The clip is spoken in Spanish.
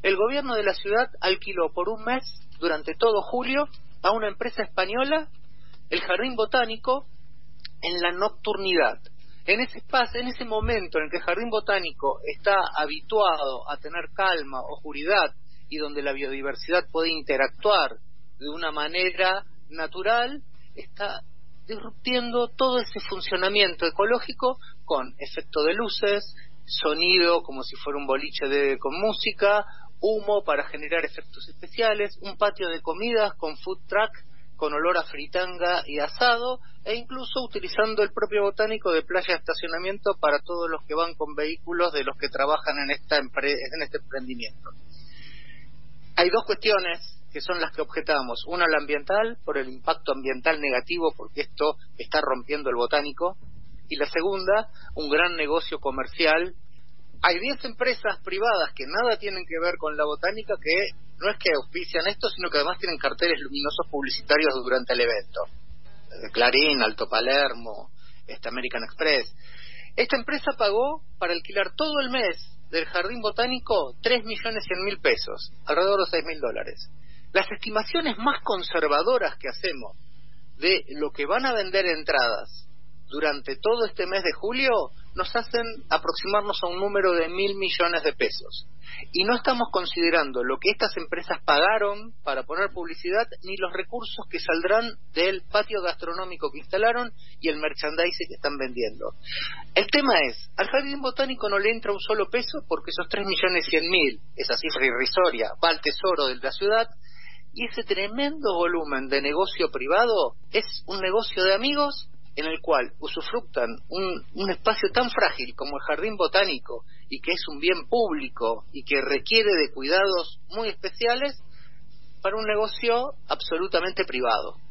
el gobierno de la ciudad alquiló por un mes, durante todo julio, a una empresa española el jardín botánico en la nocturnidad. En ese espacio, en ese momento en el que el jardín botánico está habituado a tener calma, oscuridad, y donde la biodiversidad puede interactuar de una manera natural, está disruptiendo todo ese funcionamiento ecológico con efecto de luces, sonido como si fuera un boliche con música, humo para generar efectos especiales, un patio de comidas con food truck con olor a fritanga y asado, e incluso utilizando el propio botánico de playa de estacionamiento para todos los que van con vehículos de los que trabajan en este emprendimiento. Hay dos cuestiones que son las que objetamos. Una, la ambiental, por el impacto ambiental negativo, porque esto está rompiendo el botánico. Y la segunda, un gran negocio comercial. Hay 10 empresas privadas que nada tienen que ver con la botánica, que no es que auspician esto, sino que además tienen carteles luminosos publicitarios durante el evento. Clarín, Alto Palermo, American Express. Esta empresa pagó para alquilar todo el mes del jardín botánico 3.100.000 pesos, alrededor de $6.000. Las estimaciones más conservadoras que hacemos de lo que van a vender entradas durante todo este mes de julio nos hacen aproximarnos a un número de 1.000 millones de pesos. Y no estamos considerando lo que estas empresas pagaron para poner publicidad, ni los recursos que saldrán del patio gastronómico que instalaron y el merchandising que están vendiendo. El tema es, al jardín botánico no le entra un solo peso porque esos 3.100.000, esa cifra irrisoria, va al tesoro de la ciudad, y ese tremendo volumen de negocio privado es un negocio de amigos en el cual usufructan un espacio tan frágil como el jardín botánico, y que es un bien público y que requiere de cuidados muy especiales, para un negocio absolutamente privado.